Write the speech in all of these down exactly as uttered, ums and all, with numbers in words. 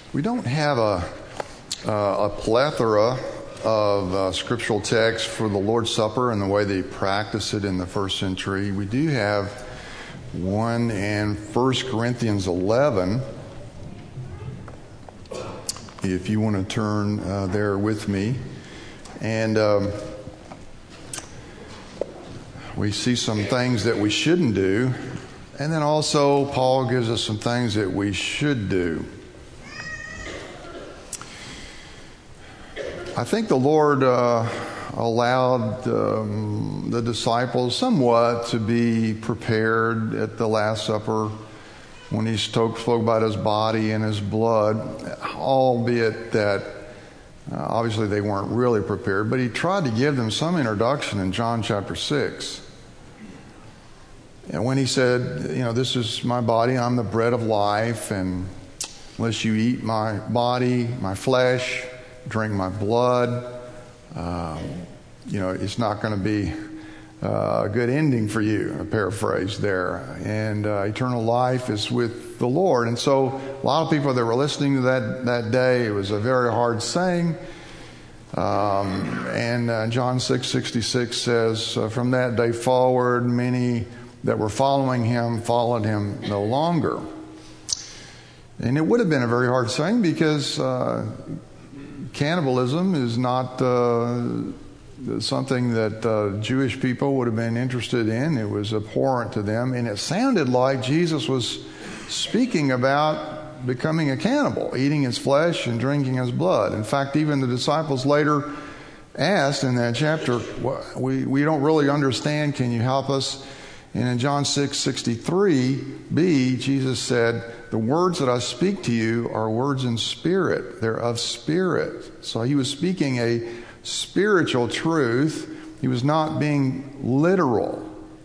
We don't have a, uh, a plethora of uh, scriptural texts for the Lord's Supper and the way they practice it in the first century. We do have one in First Corinthians eleven. If you want to turn uh, there with me. And um, we see some things that we shouldn't do. And then also Paul gives us some things that we should do. I think the Lord uh, allowed um, the disciples somewhat to be prepared at the Last Supper when he spoke, spoke about his body and his blood, albeit that uh, obviously they weren't really prepared, but he tried to give them some introduction in John chapter six. And when he said, you know, this is my body, I'm the bread of life, and unless you eat my body, my flesh, drink my blood, um, you know, it's not going to be uh, a good ending for you, a paraphrase there. And uh, eternal life is with the Lord. And so a lot of people that were listening to that that day, it was a very hard saying. Um, and uh, John six sixty-six says, uh, from that day forward, many that were following him followed him no longer. And it would have been a very hard saying because uh, cannibalism is not uh, something that uh, Jewish people would have been interested in. It was abhorrent to them. And it sounded like Jesus was speaking about becoming a cannibal, eating his flesh and drinking his blood. In fact, even the disciples later asked in that chapter, we, we don't really understand, can you help us? And in John six sixty-three b, Jesus said, the words that I speak to you are words in spirit. They're of spirit. So he was speaking a spiritual truth. He was not being literal.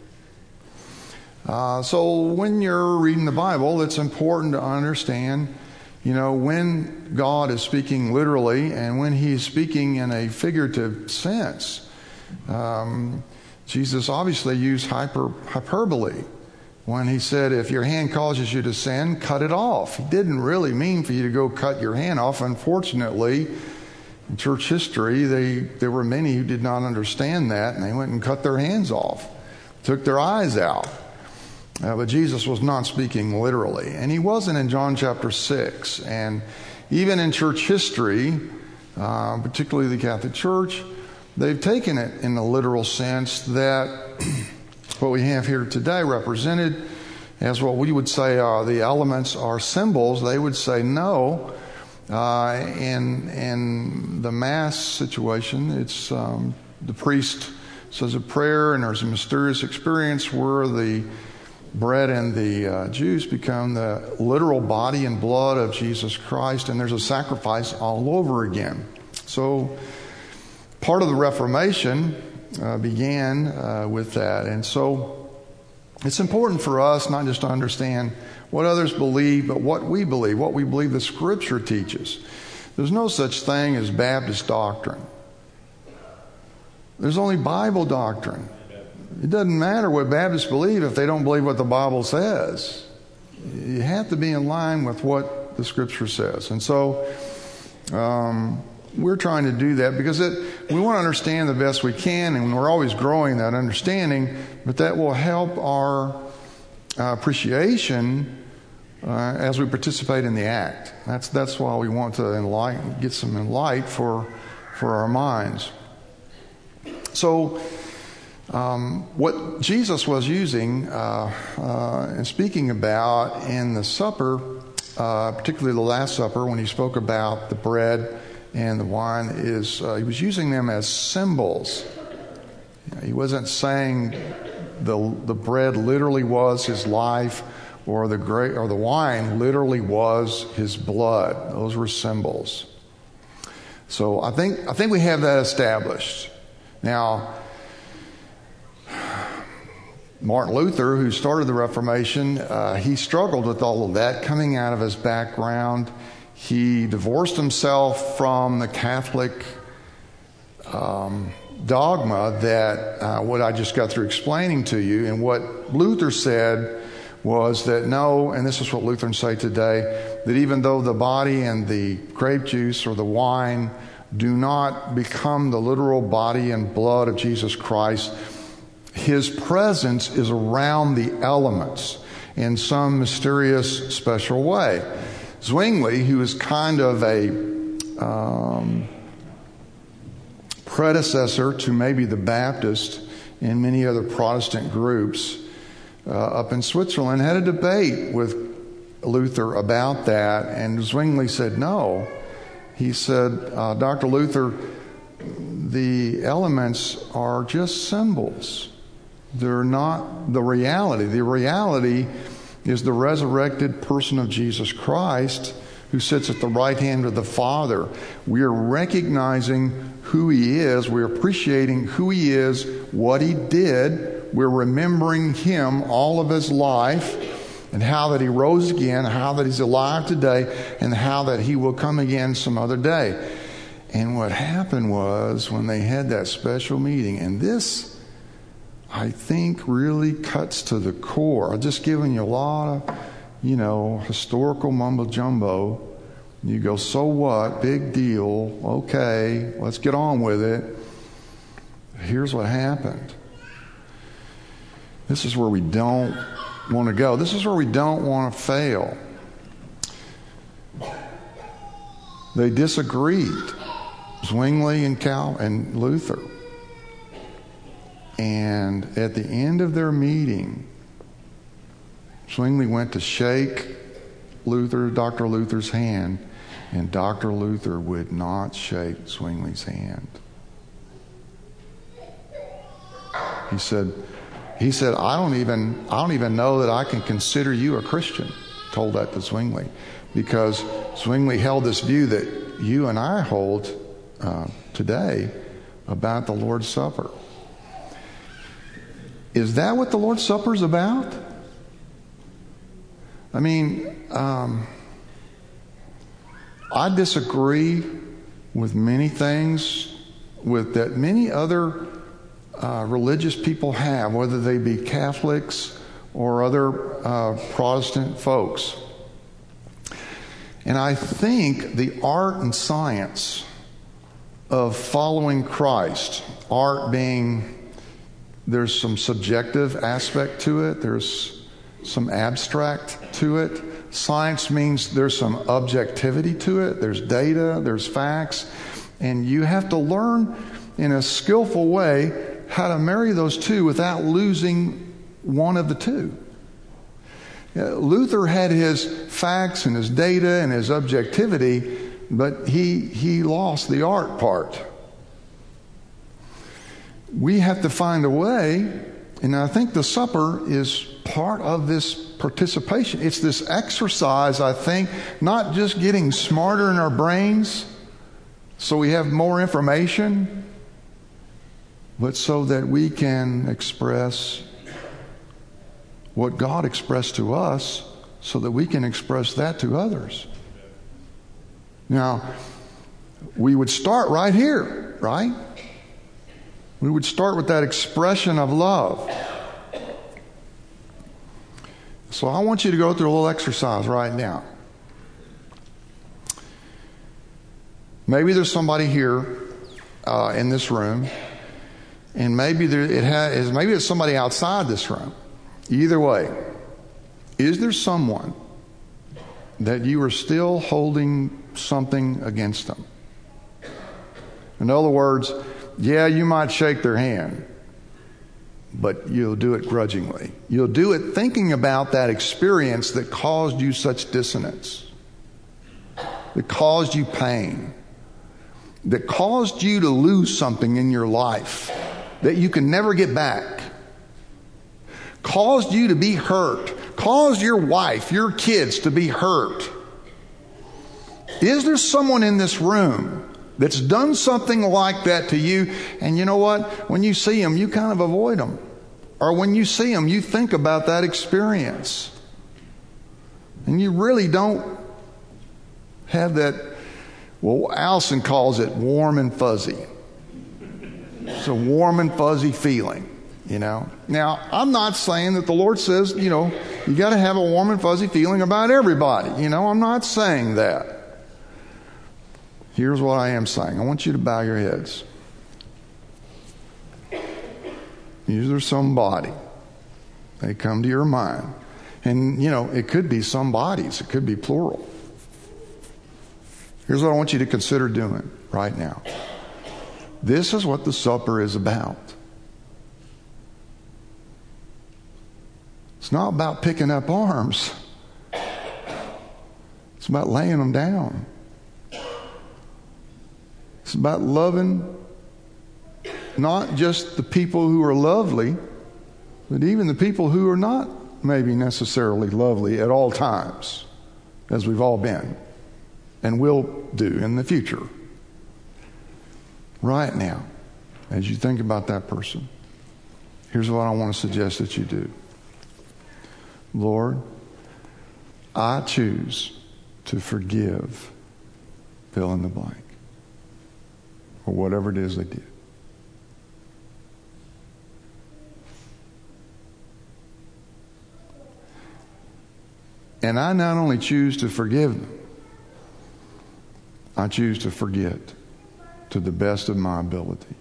Uh, so when you're reading the Bible, it's important to understand, you know, when God is speaking literally and when he's speaking in a figurative sense. Um, Jesus obviously used hyper, hyperbole when he said, if your hand causes you to sin, cut it off. He didn't really mean for you to go cut your hand off. Unfortunately, in church history, they, there were many who did not understand that, and they went and cut their hands off, took their eyes out. Uh, but Jesus was not speaking literally. And he wasn't in John chapter six. And even in church history, uh, particularly the Catholic Church, they've taken it in the literal sense that what we have here today represented as what we would say are the elements are symbols. They would say no. Uh, in, in the Mass situation, it's um, the priest says a prayer and there's a mysterious experience where the bread and the uh, juice become the literal body and blood of Jesus Christ, and there's a sacrifice all over again. So part of the Reformation uh, began uh, with that. And so it's important for us not just to understand what others believe, but what we believe, what we believe the Scripture teaches. There's no such thing as Baptist doctrine. There's only Bible doctrine. It doesn't matter what Baptists believe if they don't believe what the Bible says. You have to be in line with what the Scripture says. And so um, we're trying to do that because it, we want to understand the best we can, and we're always growing that understanding, but that will help our uh, appreciation uh, as we participate in the act. That's that's why we want to enlighten, get some light for for our minds. So um, what Jesus was using uh, uh, and speaking about in the supper, uh, particularly the Last Supper, when he spoke about the bread and the wine, is uh, he was using them as symbols. He wasn't saying the the bread literally was his life, or the grape or the wine literally was his blood. Those were symbols. So I think I think we have that established. Now, Martin Luther, who started the Reformation, uh, he struggled with all of that coming out of his background. He divorced himself from the Catholic um, dogma that uh, what I just got through explaining to you. And what Luther said was that no, and this is what Lutherans say today, that even though the body and the grape juice or the wine do not become the literal body and blood of Jesus Christ, His presence is around the elements in some mysterious, special way. Zwingli, who is kind of a um, predecessor to maybe the Baptist and many other Protestant groups uh, up in Switzerland, had a debate with Luther about that, and Zwingli said no. He said, uh, Doctor Luther, the elements are just symbols. They're not the reality. The reality is the resurrected person of Jesus Christ who sits at the right hand of the Father. We are recognizing who He is. We're appreciating who He is, what He did. We're remembering Him all of His life and how that He rose again, how that He's alive today, and how that He will come again some other day. And what happened was when they had that special meeting, and this I think really cuts to the core. I'm just giving you a lot of, you know, historical mumbo jumbo. You go, so what? Big deal. Okay, let's get on with it. Here's what happened. This is where we don't want to go. This is where we don't want to fail. They disagreed, Zwingli and Cal and Luther. And at the end of their meeting, Zwingli went to shake Luther, Doctor Luther's hand, and Doctor Luther would not shake Zwingli's hand. He said, he said, I don't even, I don't even know that I can consider you a Christian. Told that to Zwingli, because Zwingli held this view that you and I hold uh, today about the Lord's Supper. Is that what the Lord's Supper is about? I mean, um, I disagree with many things with that many other uh, religious people have, whether they be Catholics or other uh, Protestant folks. And I think the art and science of following Christ, art being, there's some subjective aspect to it, there's some abstract to it. Science means there's some objectivity to it, there's data, there's facts, and you have to learn in a skillful way how to marry those two without losing one of the two. Luther had his facts and his data and his objectivity, but he he lost the art part. We have to find a way, and I think the supper is part of this participation. It's this exercise, I think, not just getting smarter in our brains so we have more information, but so that we can express what God expressed to us so that we can express that to others. Now, we would start right here, right? We would start with that expression of love. So I want you to go through a little exercise right now. Maybe there's somebody here uh, in this room, and maybe there it has. Maybe it's somebody outside this room. Either way, is there someone that you are still holding something against them? In other words, yeah, you might shake their hand, but you'll do it grudgingly. You'll do it thinking about that experience that caused you such dissonance, that caused you pain, that caused you to lose something in your life that you can never get back, caused you to be hurt, caused your wife, your kids to be hurt. Is there someone in this room that's done something like that to you? And you know what? When you see them, you kind of avoid them. Or when you see them, you think about that experience. And you really don't have that, well, Allison calls it warm and fuzzy. It's a warm and fuzzy feeling, you know. Now, I'm not saying that the Lord says, you know, You got to have a warm and fuzzy feeling about everybody. You know, I'm not saying that. Here's what I am saying. I want you to bow your heads. Is there somebody they come to your mind? And, you know, it could be some bodies. It could be plural. Here's what I want you to consider doing right now. This is what the supper is about. It's not about picking up arms. It's about laying them down. It's about loving not just the people who are lovely, but even the people who are not maybe necessarily lovely at all times, as we've all been and will do in the future. Right now, as you think about that person, here's what I want to suggest that you do. Lord, I choose to forgive, fill in the blank, or whatever it is they did. And I not only choose to forgive them, I choose to forget to the best of my ability.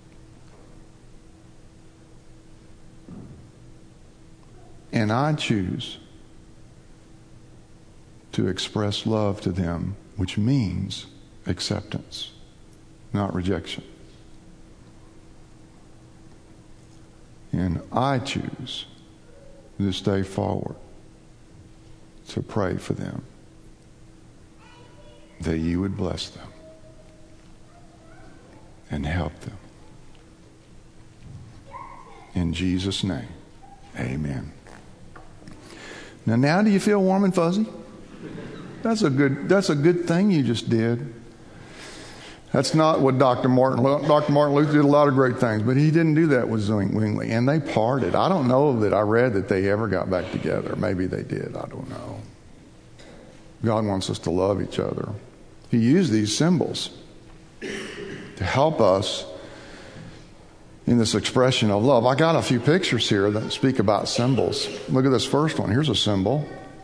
And I choose to express love to them, which means acceptance, not rejection. And I choose this day forward to pray for them, that you would bless them and help them. In Jesus' name, amen. Now, now do you feel warm and fuzzy? That's a good, that's a good thing you just did. That's not what Doctor Martin, Doctor Martin Luther did a lot of great things, but he didn't do that with Zwingli. And they parted. I don't know that I read that they ever got back together. Maybe they did. I don't know. God wants us to love each other. He used these symbols to help us in this expression of love. I got a few pictures here that speak about symbols. Look at this first one. Here's a symbol.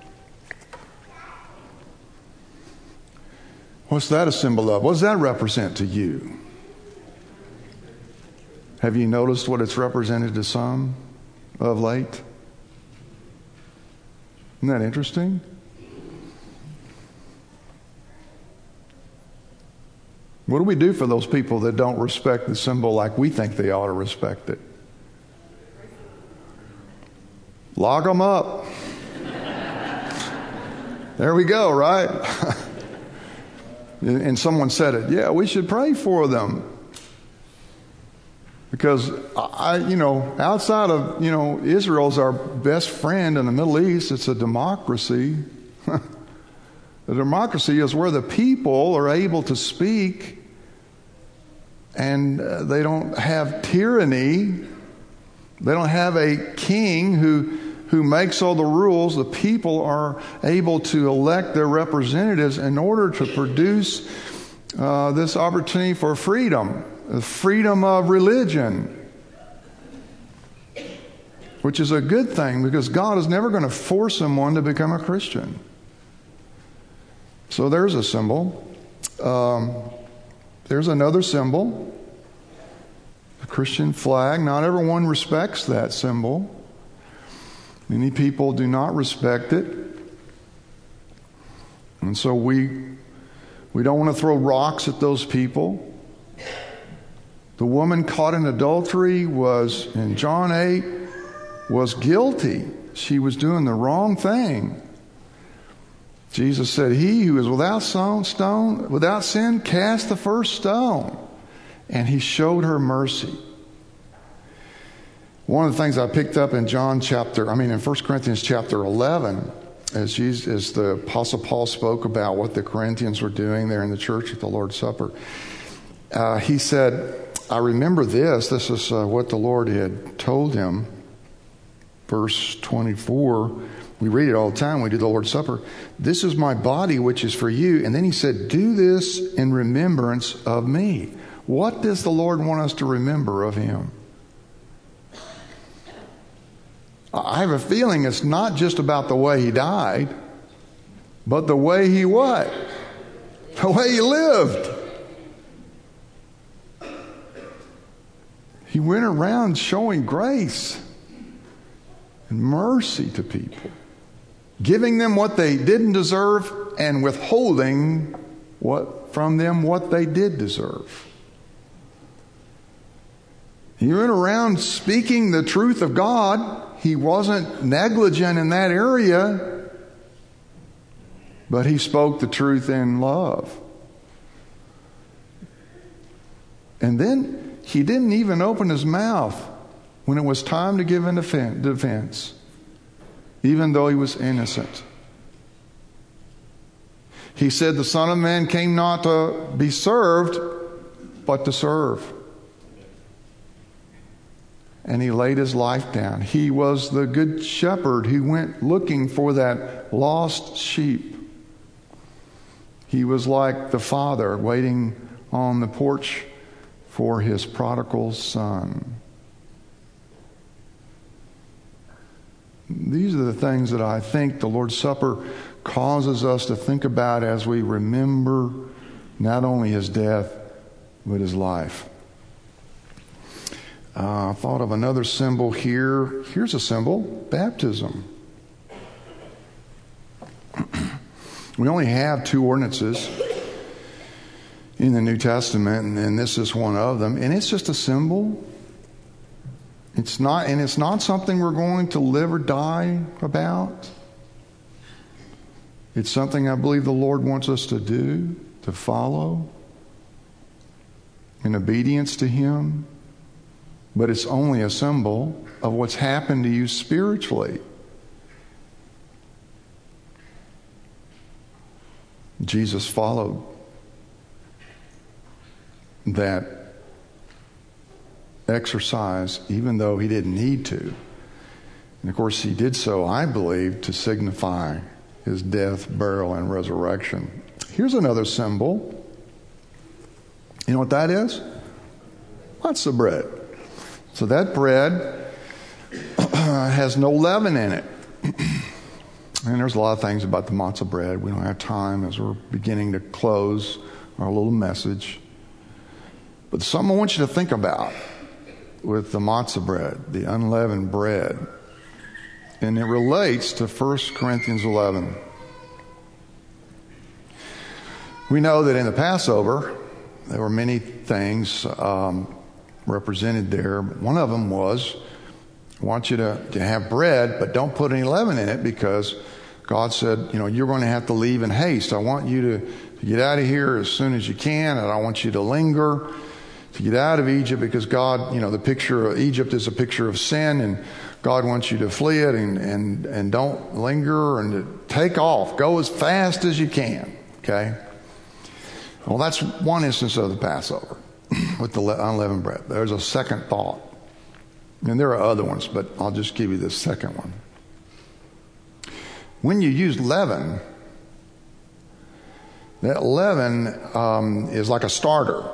What's that a symbol of? What does that represent to you? Have you noticed what it's represented to some of late? Isn't that interesting? What do we do for those people that don't respect the symbol like we think they ought to respect it? Lock them up. There we go, right? And someone said it. Yeah, we should pray for them. Because, I, you know, outside of, you know, Israel's our best friend in the Middle East. It's a democracy. The democracy is where the people are able to speak and uh, they don't have tyranny. They don't have a king who who makes all the rules. The people are able to elect their representatives in order to produce uh, this opportunity for freedom, the freedom of religion, which is a good thing because God is never going to force someone to become a Christian. So there's a symbol. Um, there's another symbol, the Christian flag. Not everyone respects that symbol. Many people do not respect it. And so we we don't want to throw rocks at those people. The woman caught in adultery was, in John eight, was guilty. She was doing the wrong thing. Jesus said, "He who is without stone, without sin, cast the first stone." And he showed her mercy. One of the things I picked up in John chapter, I mean in First Corinthians chapter eleven, as, Jesus, as the Apostle Paul spoke about what the Corinthians were doing there in the church at the Lord's Supper, uh, he said, I remember this. This is uh, what the Lord had told him. Verse twenty-four, we read it all the time. We do the Lord's Supper. This is my body, which is for you. And then he said, do this in remembrance of me. What does the Lord want us to remember of him? I have a feeling it's not just about the way he died, but the way he what? The way he lived. He went around showing grace and mercy to people, giving them what they didn't deserve and withholding what from them what they did deserve. He went around speaking the truth of God. He wasn't negligent in that area, but he spoke the truth in love. And then he didn't even open his mouth when it was time to give an defense, even though he was innocent. He said the Son of Man came not to be served, but to serve. And he laid his life down. He was the good shepherd who went looking for that lost sheep. He was like the father waiting on the porch for his prodigal son. These are the things that I think the Lord's Supper causes us to think about as we remember not only his death, but his life. Uh, I thought of another symbol here. Here's a symbol, baptism. We only have two ordinances in the New Testament, and, and this is one of them. And it's just a symbol. It's not, and it's not something we're going to live or die about. It's something I believe the Lord wants us to do, to follow in obedience to him. But it's only a symbol of what's happened to you spiritually. Jesus followed that exercise even though he didn't need to. And of course he did so, I believe, to signify his death, burial, and resurrection. Here's another symbol. You know what that is? What's the bread? So that bread has no leaven in it. And there's a lot of things about the matzah bread. We don't have time as we're beginning to close our little message. But something I want you to think about with the matzah bread, the unleavened bread. And it relates to First Corinthians eleven. We know that in the Passover, there were many things um, represented there. One of them was, I want you to, to have bread, but don't put any leaven in it, because God said, you know, you're going to have to leave in haste. I want you to, to get out of here as soon as you can, and I want you to linger to get out of Egypt, because God, you know, the picture of Egypt is a picture of sin, and God wants you to flee it, and, and, and don't linger, and to take off. Go as fast as you can, okay? Well, that's one instance of the Passover with the unleavened bread. There's a second thought. And there are other ones, but I'll just give you this second one. When you use leaven, that leaven um, is like a starter.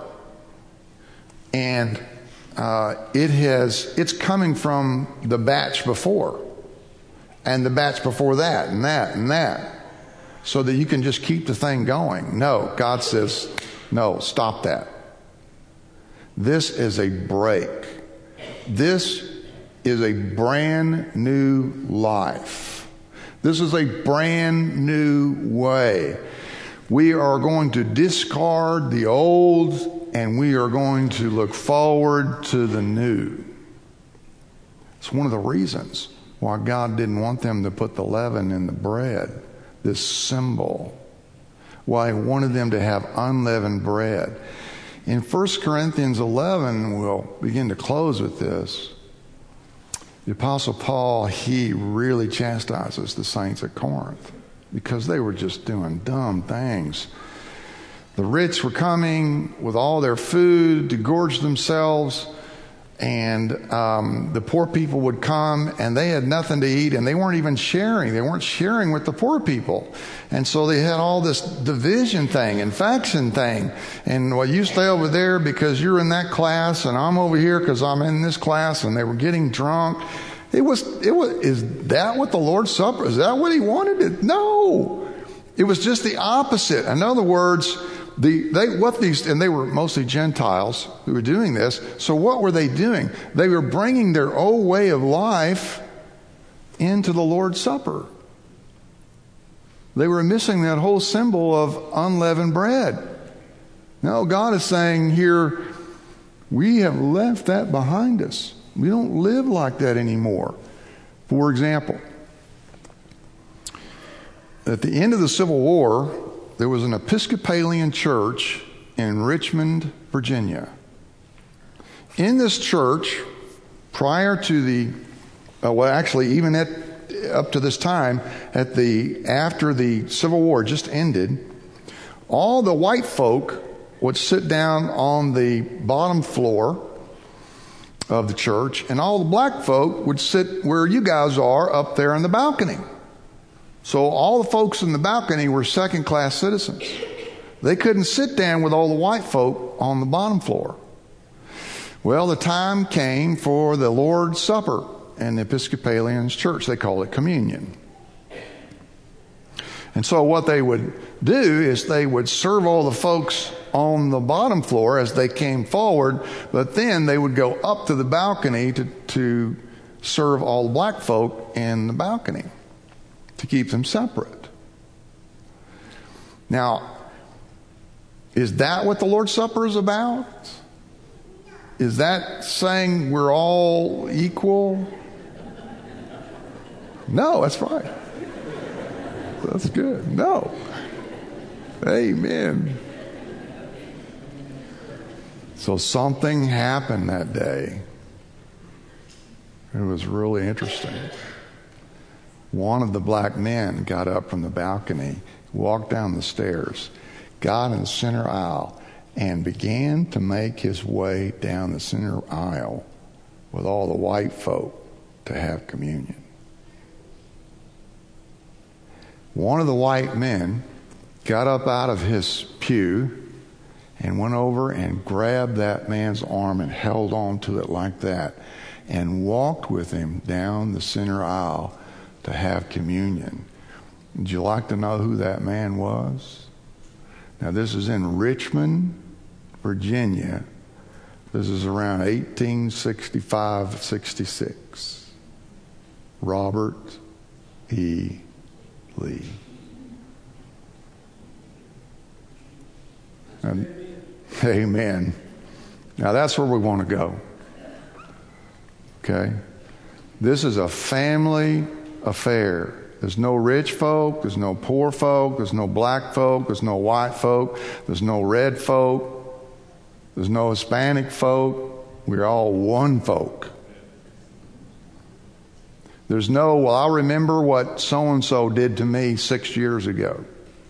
And uh, it has, it's coming from the batch before. And the batch before that, and that, and that. So that you can just keep the thing going. No, God says, no, stop that. This is a break. This is a brand new life. This is a brand new way. We are going to discard the old, and we are going to look forward to the new. It's one of the reasons why God didn't want them to put the leaven in the bread, this symbol. Why he wanted them to have unleavened bread. In First Corinthians eleven, we'll begin to close with this. The Apostle Paul, he really chastises the saints at Corinth because they were just doing dumb things. The rich were coming with all their food to gorge themselves, and um, the poor people would come and they had nothing to eat, and they weren't even sharing. They weren't sharing with the poor people. And so they had all this division thing and faction thing. And well, you stay over there because you're in that class, and I'm over here because I'm in this class. And they were getting drunk, It was, it was, is that what the Lord's Supper, is that what he wanted? It? No. It was just the opposite. In other words, the, they, what these, and they were mostly Gentiles who were doing this. So what were they doing? They were bringing their old way of life into the Lord's Supper. They were missing that whole symbol of unleavened bread. No, God is saying here, we have left that behind us. We don't live like that anymore. For example, at the end of the Civil War, there was an Episcopalian church in Richmond, Virginia. In this church, prior to the, uh, well, actually, even at up to this time, at the after the Civil War just ended, all the white folk would sit down on the bottom floor of the church, and all the black folk would sit where you guys are, up there in the balcony. So all the folks in the balcony were second-class citizens. They couldn't sit down with all the white folk on the bottom floor. Well, the time came for the Lord's Supper in the Episcopalian church. They call it communion. And so what they would do is they would serve all the folks on the bottom floor as they came forward, but then they would go up to the balcony to, to serve all the black folk in the balcony to keep them separate. Now, is that what the Lord's Supper is about? Is that saying we're all equal? No, that's right. That's good. No. Amen. So something happened that day. It was really interesting. One of the black men got up from the balcony, walked down the stairs, got in the center aisle, and began to make his way down the center aisle with all the white folk to have communion. One of the white men got up out of his pew and went over and grabbed that man's arm and held on to it like that and walked with him down the center aisle to have communion. Would you like to know who that man was? Now, this is in Richmond, Virginia. This is around eighteen sixty-five, sixty-six. Robert E. Lee. And, amen. Now that's where we want to go. Okay? This is a family affair. There's no rich folk, there's no poor folk, there's no black folk, there's no white folk, there's no red folk, there's no Hispanic folk. We're all one folk. There's no, well, I remember what so-and-so did to me six years ago.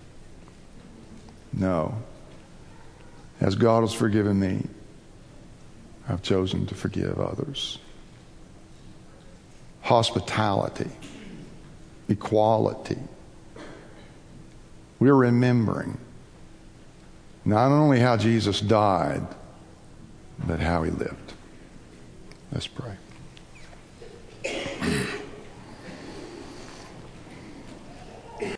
No. As God has forgiven me, I've chosen to forgive others. Hospitality. Equality. We're remembering not only how Jesus died, but how he lived. Let's pray.